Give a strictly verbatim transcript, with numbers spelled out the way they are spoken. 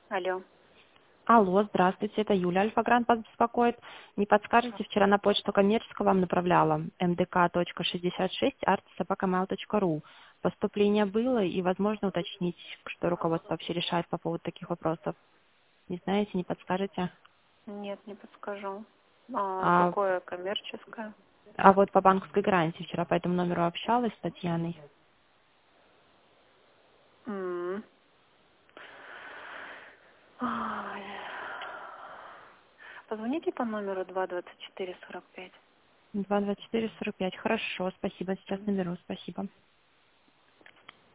Алло. Алло, здравствуйте, это Юля Альфа-Грант вас беспокоит. Не подскажете, вчера на почту коммерческую вам направляла эм дэ ка точка шестьдесят шесть арти собака мэйл точка ру. Поступление было, и возможно уточнить, что руководство вообще решает по поводу таких вопросов. Не знаете, не подскажете? Нет, не подскажу. А, А, какое коммерческое? а вот по банковской гарантии вчера по этому номеру общалась с Татьяной. М. Ай. Позвоните по номеру два двадцать четыре сорок пять. два двадцать четыре сорок пять. Хорошо, спасибо, сейчас наберу, спасибо.